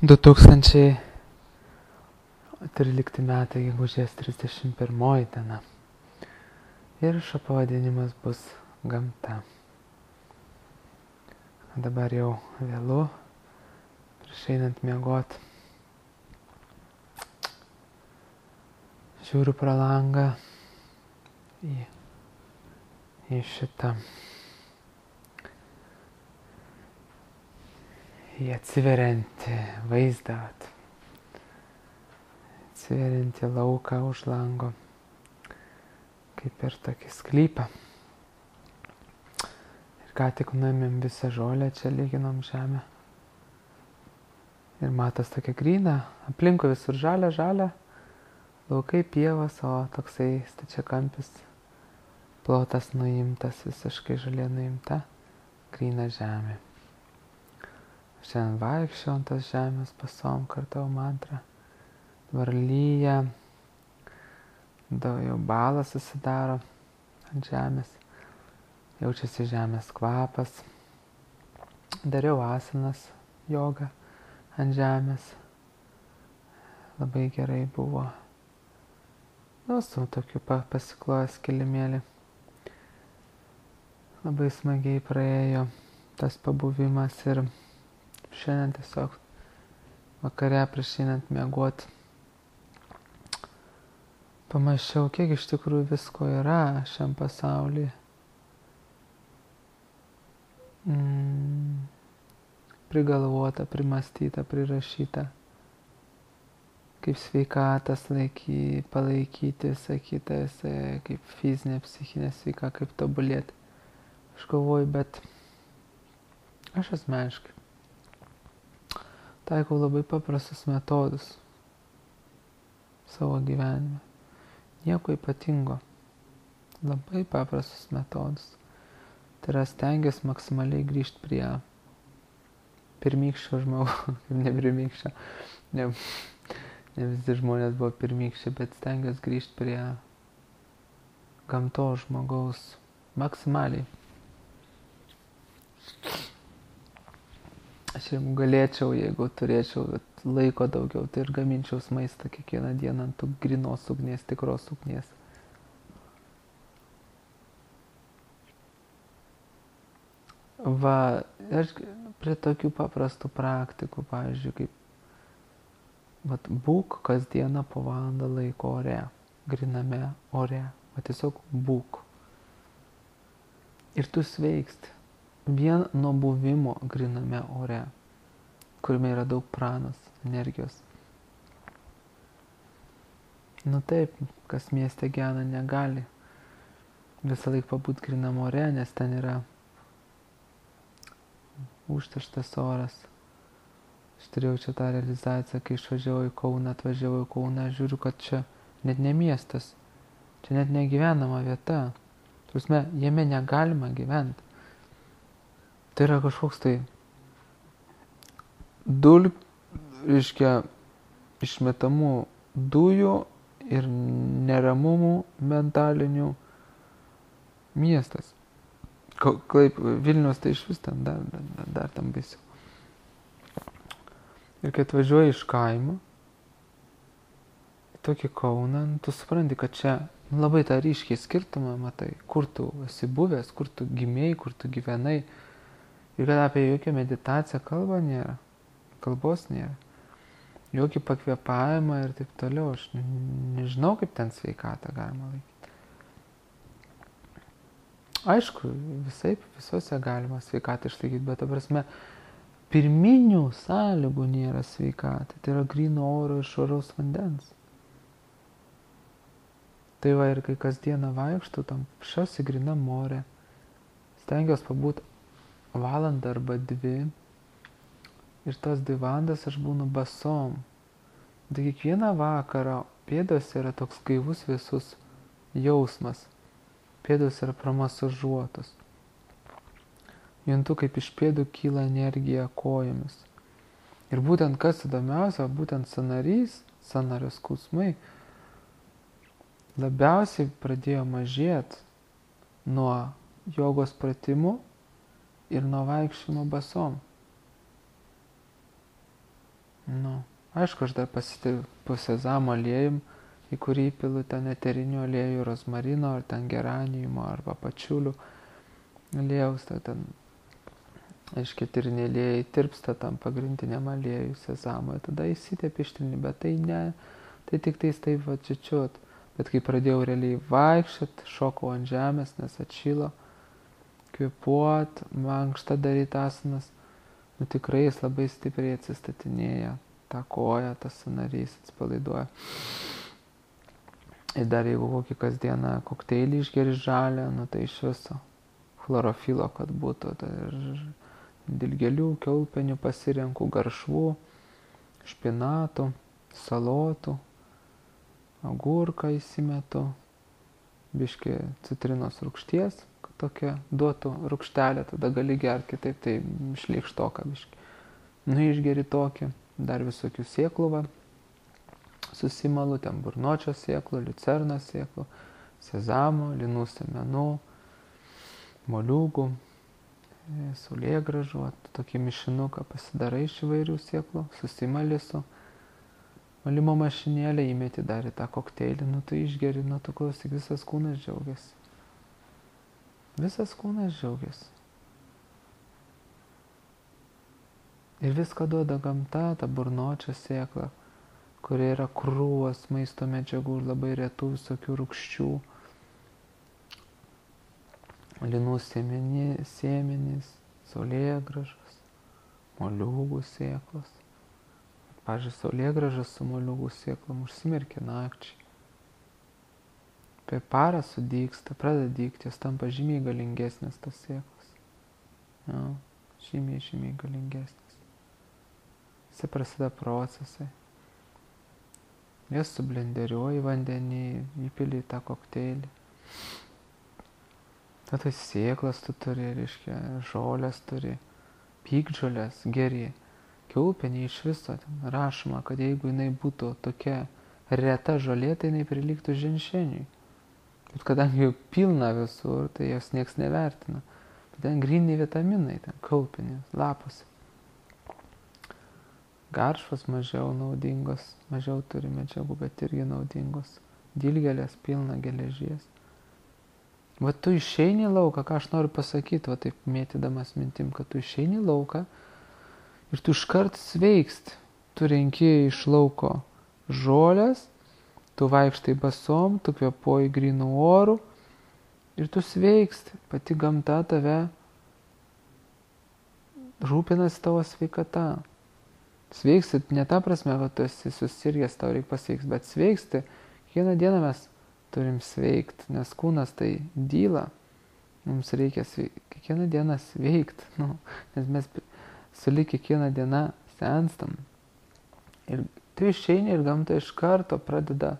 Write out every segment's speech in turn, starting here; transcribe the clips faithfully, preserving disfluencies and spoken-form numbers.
du tūkstančiai trylikti metai, gegužės trisdešimt pirmoji diena. Įrašo pavadinimas bus gamta. Dabar jau vėlu, prieš einant miegot. Žiūriu pro langą į, į šitą, į atsiveriantį vaizdą, atsiveriantį lauką už lango, kaip ir tokį sklypą. Ir ką tik nuėmėm visą žolę, čia lyginom žemę. Ir matos tokia gryna, aplinkui visur žalia, žalia, laukai, pievas, o toksai stačiakampis plotas nuimtas, visiškai žolė nuimta, gryna žemė. Šiandien vaikščiau ant tos žemės, pasom kartau mantrą. Dabar lyja, jau balas susidaro ant žemės, jaučiasi žemės kvapas. Dariau asanas, jogą ant žemės, labai gerai buvo. Nu, su tokiu pasiklojęs kilimėlį. Labai smagiai praėjo tas pabuvimas ir šiandien tiesiog vakare prieš einant miegot pamąsčiau, kiek iš tikrųjų visko yra šiam pasaulyje. Mm, prigalvota, primastyta, prirašyta. Kaip sveikatas laiky, palaikyti, sakyti, kaip fizinė, psichinė sveika, kaip tobulėti. Aš galvoju, bet aš asmeniškai taikau labai paprastus metodus savo gyvenime. Nieko ypatingo. Labai paprastus metodus. Tai yra stengiuosi maksimaliai grįžti prie pirmykščio žmogaus, ne pirmykščio, ne, ne visi žmonės buvo pirmykščiai, bet stengiuosi grįžti prie gamtos žmogaus maksimaliai. Aš jeigu galėčiau, jeigu turėčiau laiko daugiau, tai ir gaminčiaus maistą kiekvieną dieną ant tų grynos ugnies, tikros ugnies. Va, aš prie tokių paprastų praktikų, pavyzdžiui, kaip vat, būk kasdieną po valandą laiko ore, gryname ore, va tiesiog būk. Ir tu sveiksti. Vien nuo buvimo gryname ore, kuriame yra daug pranos, energijos. Nu taip, kas mieste gyvena negali visą laiką pabūt grynam ore, nes ten yra užterštas oras. Aš turėjau čia tą realizaciją, kai išvažiavau į Kauną, atvažiavau į Kauną, žiūriu, kad čia net ne miestas, čia net negyvenama vieta. Prasme, jame negalima gyventi. Tai yra kažkoks tai dulp, reiškia, išmetamų dujų ir neramumų mentalinių miestas. Kaip Vilnius, tai iš vis ten dar, dar, dar tam baisiau. Ir kai atvažiuoji iš kaimo, tokį Kauną, tu supranti, kad čia labai tą ryškiai skirtumą matai, kur tu esi buvęs, kur tu gimėjai, kur tu gyvenai. Ir kad apie jokią meditaciją kalba nėra, kalbos nėra, jokį pakvėpavimą ir taip toliau. Aš nežinau, kaip ten sveikatą galima laikyti. Aišku, visaip, visuose galima sveikatą išlaikyti, bet ta prasme, pirminių sąlygų nėra sveikatai. Tai yra gryno oro ir švaraus vandens. Tai va, ir kai kasdieną vaikštų tam šiausiai grynam ore, stengiuosi pabūti valandą arba dvi, ir tos dvi valandas aš būnu basom. Tai kiekvieną vakarą pėdose yra toks gaivus visus jausmas. Pėdos yra pramasažuotos. Juntu, kaip iš pėdų kyla energija kojomis. Ir būtent kas įdomiausia, būtent sąnarys, sąnario skausmai labiausiai pradėjo mažėti nuo jogos pratimų ir nuo vaikščiojimo basom. Aišku, aš dar pasitipu sezamo aliejum, į kurį pilu ten eterinių aliejų, rozmarino, ar ten geraniumo, arba pačiulių aliejaus, tai ten, aiškiai, eteriniai aliejai tirpsta tam pagrindiniam aliejui sezamui, tada įsitepi ištrini, bet tai ne, tai tik tais taip va čičiut. Bet kai pradėjau realiai vaikščiot, šokau ant žemės, nes atšilo, kvėpuot, mankštą daryti asanas, nu tikrai jis labai stipriai atsistatinėja, tą koją, tas sąnarys atsipalaiduoja. Ir dar jeigu kokį kasdieną kokteilį išgeri žalę, nu tai iš viso chlorofilo, kad būtų, tai ir dilgėlių, kiaulpienių pasirenku, garšvų, špinatų, salotų, agurką įsimetu, biškį citrinos rūgšties, kad tokia duotų rūgštelę, tada gali gerti, kitaip tai šleikštoka biškį. Nu išgeri tokį, dar visokių sėklų, va, susimalu, ten burnočio sėklų, liucerno sėklų, sezamo, linų sėmenų, moliūgų, saulėgrąžų, tokį mišinuką pasidarai iš įvairių sėklų, susimali su malimo mašinėlė, įmeti dar į tą kokteilį, nu tu išgeri, nu tu klausyk, visas kūnas džiaugiasi. Visas kūnas džiaugiasi. Ir viską duoda gamta, ta burnočio sėkla, kurie yra krūvos maisto medžiagų ir labai retų visokių rūgščių. Linų sėmenys, saulėgrąžos, moliūgų sėklos. Pavyzdžiui, saulėgrąžas su moliūgų sėklom užsimerkia nakčiai. Per parą sudygsta, pradeda dygti, jos tampa žymiai galingesnės tas sėklos. Ja, žymiai, žymiai galingesnės. Visi prasideda procesai. Jas sublenderiuoji vandenį, įpili į tą kokteilį. Tada sėklas tu turi, reiškia, žolės turi, pykžolės geri. Kiaulpienė iš viso ten rašoma, kad jeigu jinai būtų tokia reta žolė, tai jinai prilygtų ženšeniui. Bet kadangi jau pilna visur, tai jos nieks nevertina. Bet ten griniai vitaminai, ten kiaulpienės, lapuose. Garšvos mažiau naudingos, mažiau turi medžiagų, bet irgi naudingos. Dilgėlės pilna geležies. Va tu išeini į lauką, ką aš noriu pasakyti, va taip mėtydamas mintim, kad tu išeini į lauką ir tu iškart sveiksti. Tu renki iš lauko žolės, tu vaikštai basom, tu kvėpuoji grynų orų ir tu sveiksti. Pati gamta tave rūpinasi tavo sveikata. Sveiksti ne ta prasme, kad tu esi susirgęs, tau reikia pasveikti, bet sveiksti. Kiekvieną dieną mes turim sveikti, nes kūnas tai dyla. Mums reikia sveikti. Kiekvieną dieną sveikti, nu, nes mes sulig kiekvieną dieną senstam. Ir tu išeini ir gamta iš karto pradeda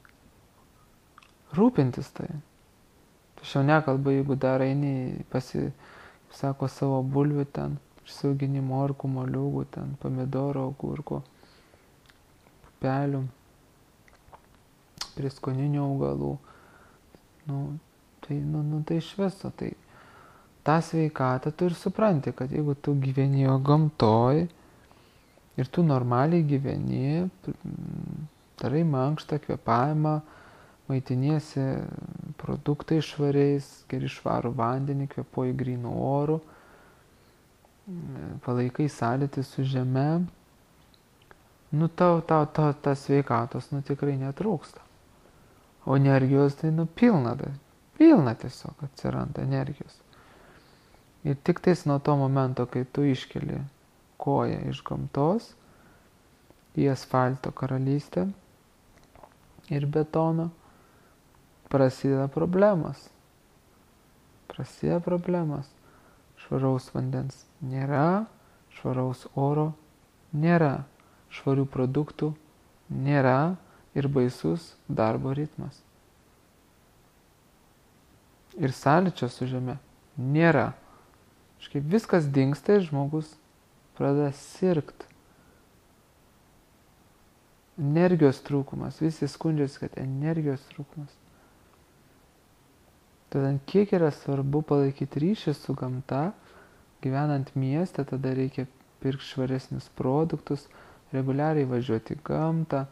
rūpintis tai. Aš jau nekalbu, jeigu dar eini pasi, sako, savo bulvių ten, išsiaugini morkų, moliūgų, ten, pomidoro, agurkų, pupelių, prieskoninių augalų. Nu, tai, nu, nu, tai iš viso, tai tą sveikatą tu ir supranti, kad jeigu tu gyveni gamtoj ir tu normaliai gyveni, darai mankštą, kvėpavimą, maitiniesi produktais švariais, geri švarų vandenį, kvėpuoji grynų orų, palaikai sąlytį su žeme, nu tau, tau, tau ta sveikatos nu tikrai netrūksta. O energijos tai nu pilna, pilna tiesiog atsiranda energijos. Ir tik tais nuo to momento, kai tu iškeli koją iš gamtos į asfalto karalystę ir betono, prasideda problemas. Prasideda problemas. Švaraus vandens nėra, švaraus oro nėra, švarių produktų nėra ir baisus darbo ritmas. Ir sąlyčio su žeme nėra. Kažkaip viskas dingsta ir žmogus pradeda sirgt. Energijos trūkumas. Visi skundžiasi, kad energijos trūkumas. Tada kiek yra svarbu palaikyti ryšį su gamta, gyvenant mieste, tada reikia pirkti švaresnius produktus, reguliariai važiuoti į gamtą,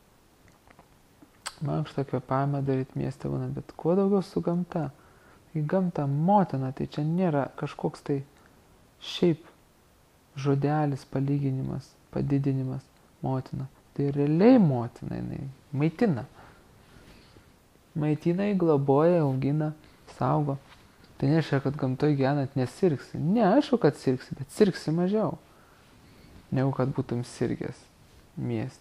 mankštą kvėpavimą daryti mieste būna, bet kuo daugiau su gamta. Į gamtą motina, tai čia nėra kažkoks tai šiaip žodelis, palyginimas, padidinimas motina. Tai realiai motina, jinai maitina. Maitina, įgloboja, augina, saugo. Tai nereiškia, kad gamtoje gyvenant nesirgsi. Ne, aišku, kad sirgsi, bet sirgsi mažiau, negu kad būtum sirgęs mieste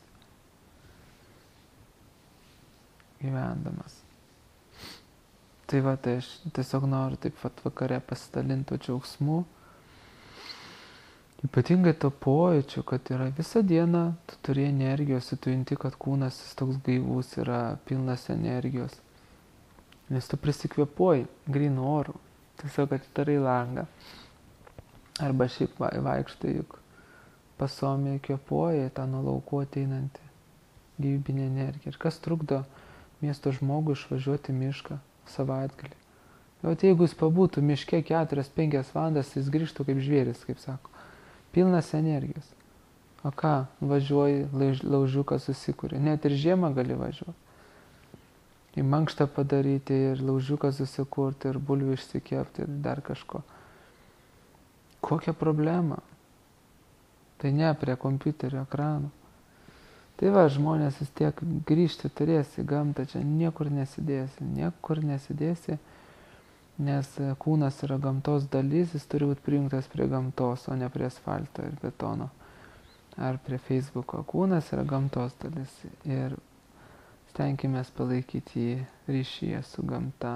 gyvendamas. Tai va, tai aš tiesiog noriu taip vat vakare pasidalinti džiaugsmu. Ypatingai to pojūčiu, kad yra visą dieną, tu turi energijos, tu junti, kad kūnas jis toks gaivus yra, pilnas energijos. Nes tu prisikvėpuoji grynų orų, tiesiog atidarai langą. Arba šiaip vaikštai, juk pasomėje kvėpuoji tą nuo laukų ateinantį gyvybinę energiją. Ir kas trukdo miesto žmogui išvažiuoti mišką savaitgalį? O tai jeigu jis pabūtų miške keturias penkias valandas, jis grįžtų kaip žvėris, kaip sako. Pilnas energijos. O ką, važiuoji, laužiuką susikūrė. Net ir žiemą gali važiuoti. Į mankštą padaryti ir laužiuką susikurti ir bulvių išsikepti ir dar kažko. Kokia problema? Tai ne prie kompiuterio ekranų. Tai va, žmonės vis tiek grįžti turės į gamtą, čia niekur nesidėsi, niekur nesidėsi, nes kūnas yra gamtos dalis, jis turi būti prijungtas prie gamtos, o ne prie asfalto ir betono ar prie Facebooko. Kūnas yra gamtos dalis ir stenkimės palaikyti jį ryšyje su gamta.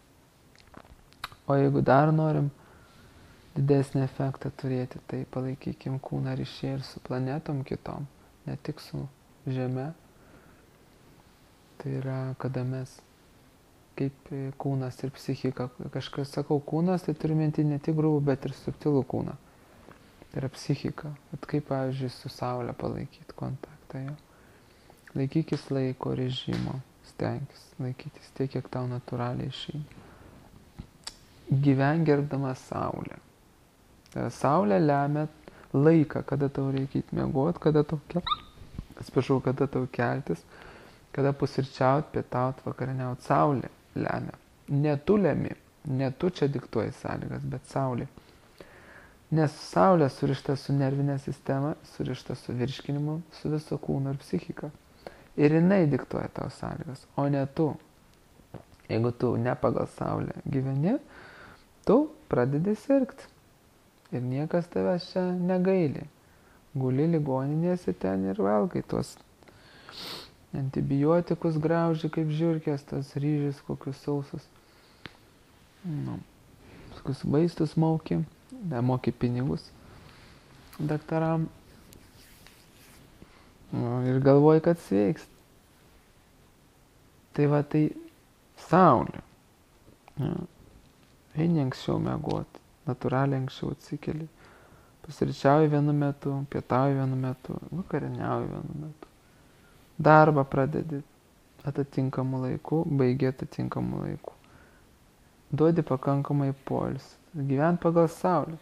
O jeigu dar norim didesnį efektą turėti, tai palaikykim kūną ryšyje ir su planetom kitom, ne tik su Žeme. Tai yra, kada mes kaip kūnas ir psichika, kažkas sakau kūnas, tai turiu minti ne tik grubų, bet ir subtilų kūną. Tai yra psichika. Bet kaip, pavyzdžiui, su Saule palaikyti kontaktą jo. Laikykis laiko režimo, stenkis laikytis tiek, kiek tau natūraliai išeina. Gyven gerbdamas Saulę. Saulė lemia laiką, kada tau reikia miegoti, kada tau, atsiprašau, kada tau keltis, kada pusryčiaut, pietaut, vakarieniaut. Saulė lemia. Ne tu lemi, ne tu čia diktuoji sąlygas, bet Saulė. Nes Saulė surišta su nervinė sistema, surišta su virškinimu, su viso kūno ir psichika. Ir jinai diktuoja tau sąlygas, o ne tu. Jeigu tu ne pagal Saulę gyveni, tu pradedi sirgti. Ir niekas tavęs čia negaili. Guli ligoninėse ten ir valgai tuos antibiotikus grauži kaip žiurkės, tos ryžius kokius sausus. Nu, tokius vaistus mauki, nemoki pinigus daktaram. Nu, ir galvoji, kad sveiks. Tai va, tai Saulė. Ja. Eini anksčiau miegoti, natūraliai anksčiau atsikeli. Pusryčiauji vienu metu, pietauji vienu metu, vakarieniauji vienu metu. Darbą pradedi atitinkamu laiku, baigi atitinkamu laiku. Duodi pakankamai poilsį. Gyvent pagal Saulę.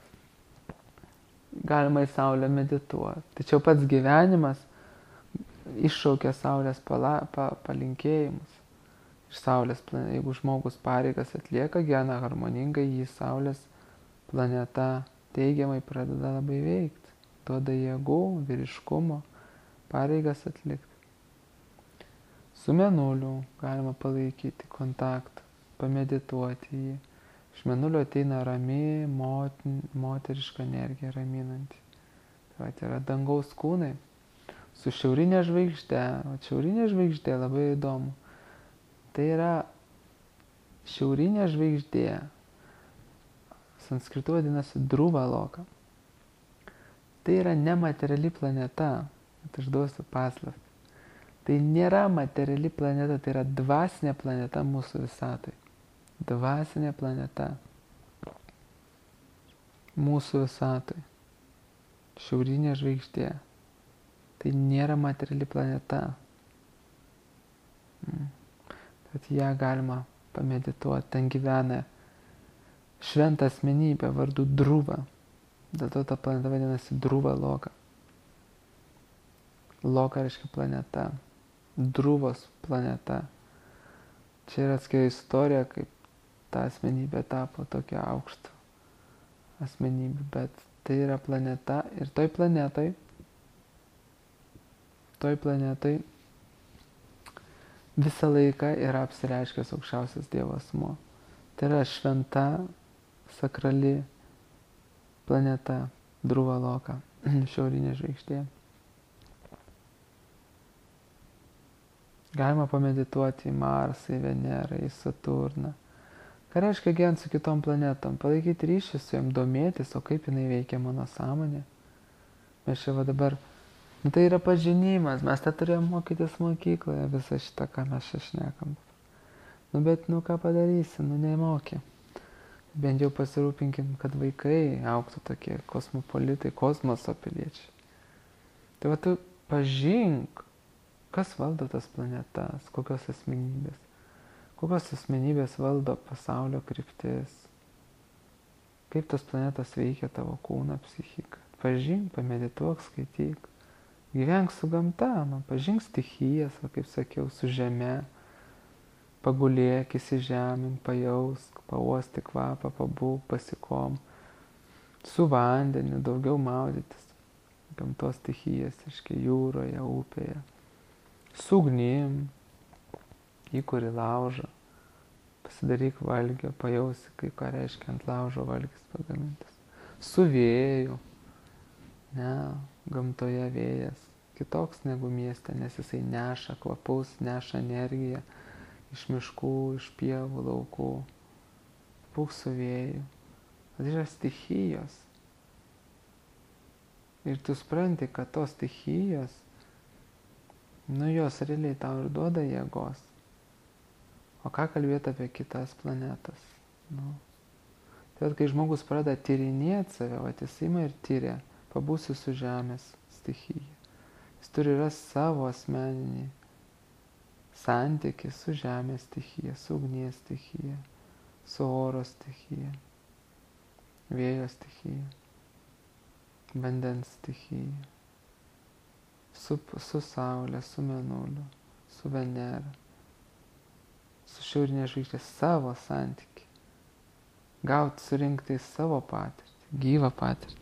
Galima į Saulę medituoti. Tačiau pats gyvenimas iššaukia Saulės pala, pa, palinkėjimus. Iš Saulės, jeigu žmogus pareigas atlieka, gyvena harmoningai, jį Saulės planeta teigiamai pradeda labai veikti. Duoda jėgų, vyriškumo, pareigas atlikti. Su Mėnuliu galima palaikyti kontaktą, pamedituoti jį. Iš Mėnulio ateina rami, motin, moteriška energija raminanti. Tai yra dangaus kūnai su šiaurinė žvaigždė. O šiaurinė žvaigždė labai įdomu. Tai yra šiaurinė žvaigždė. Sanskritu vadinasi Dhruva Loka. Tai yra nemateriali planeta. Bet aš duosiu paslaptį. Tai nėra materiali planeta, tai yra dvasinė planeta mūsų visatai. Dvasinė planeta mūsų visatoj. Šiaurinė žvaigždė. Tai nėra materiali planeta. Tad ją galima pamedituoti. Ten gyvena šventa asmenybė vardu Dhruva. Dėl to ta planeta vadinasi Dhruva Loka. Loka reiškia planeta. Druvos planeta. Čia yra atskira istorija, kaip ta asmenybė tapo tokia aukšta asmenybė, bet tai yra planeta ir toj planetai, toj planetai visą laiką yra apsireiškęs aukščiausias Dievo asmuo. Tai yra šventa, sakrali planeta, Druva Loka, šiaurinė žvaigždė. Galima pamedituoti į Marsą, į Venerą, į Saturną. Ką reiškia gyventi su kitom planetom? Palaikyti ryšį su jom, domėtis, o kaip jinai veikia mano sąmonė. Mes čia va dabar, nu tai yra pažinimas, mes tą turėjom mokytis mokykloje, visą šitą, ką mes čia šnekam. Nu bet, nu ką padarysi, nu nemokė. Bent jau pasirūpinkim, kad vaikai augtų tokie kosmopolitai, kosmoso piliečiai. Tai va tu pažink, kas valdo tas planetas, kokios asmenybės. Kokios asmenybės valdo pasaulio kryptis. Kaip tos planetos veikia tavo kūną, psichiką. Pažink, pamedituok, skaityk. Gyvenk su gamta, nu, pažink stichijas, va, kaip sakiau, su žeme. Pagulėk, įsižemink, pajausk, pauosti kvapą, pabūk, pasikom. Su vandeniu, daugiau maudytis. Gamtos stichijas, aiškiai, jūroje, upėje. Su ugnim, įkuri laužą, pasidaryk valgio, pajausi, kai ką reiškia ant laužo valgis pagamintas. Su vėju, ne, gamtoje vėjas, kitoks negu mieste, nes jisai neša kvapus, neša energiją iš miškų, iš pievų, laukų. Būk su vėju. Tai yra stichijos. Ir tu supranti, kad tos stichijos, nu jos realiai tau ir duoda jėgos. O ką kalbėti apie kitas planetas? Nu. Tai kai žmogus pradeda tyrinėti save, va jis ima ir tyria, pabūsi su žemės stichija. Jis turi rasti savo asmeninį santykį su žemės stichija, su ugnies stichija, su oro stichija, vėjo stichija, vandens stichija. Su, su Saulė, su Mėnuliu, su Venera, su šiaurinė žvaigždė, savo santykį. Gauti, surinkti savo patirtį, gyvą patirtį.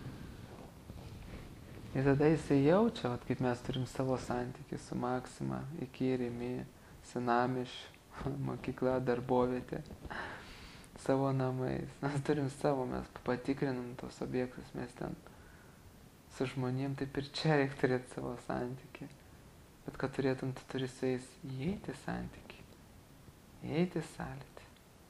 Ir tada jisai jaučia, vat, kaip mes turim savo santykį su Maksima, iki Rimi, Senamiesčiu, mokykla, darbovietė, savo namais. Mes turim savo, mes patikrinam tos objektus, mes ten su žmonėm, taip ir čia reikia turėti savo santykį. Bet kad turėtum, tu turi su jais įeiti santykį, įeiti sąlytį.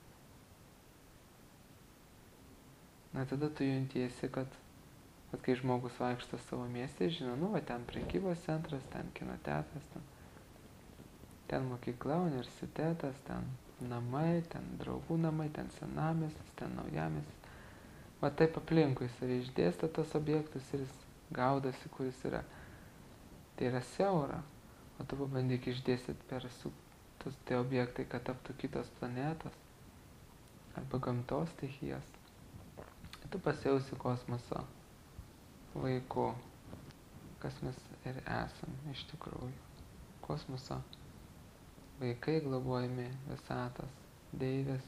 Na tada tu juntiesi, kad, kad kai žmogus vaikšto savo mieste, žino, nu va ten prekybos centras, ten kino teatras, ten, ten mokykla, universitetas, ten namai, ten draugų namai, ten senamiestis, ten naujamiestis. Va taip aplinkui save išdėsto tos objektus ir jis gaudasi, kuris yra. Tai yra siaura, o tu pabandyk išdėstyti per su, tus, tie objektai, kad taptų kitos planetos arba gamtos stichijos. Tu pasijausi kosmoso vaiku, kas mes ir esam iš tikrųjų. Kosmoso vaikai globojami visatos, deivės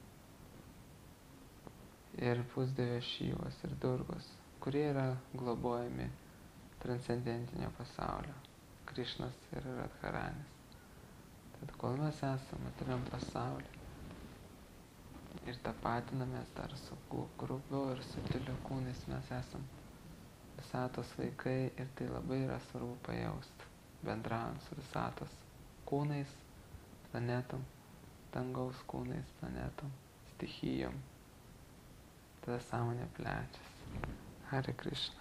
ir pusdievės Šyvos ir Durgos, kurie yra globojami transcendentinio pasaulio, Krišnas ir Radharanis. Tad kol mes esame materialiam pasaulyje ir tapatinamės dar su grubiu ir subtiliu kūnais, mes esam visatos vaikai ir tai labai yra svarbu pajausti, bendraujant su visatos kūnais, planetom, dangaus kūnais, planetom, stichijom. Tada sąmonė plečiasi. Hare Krishna.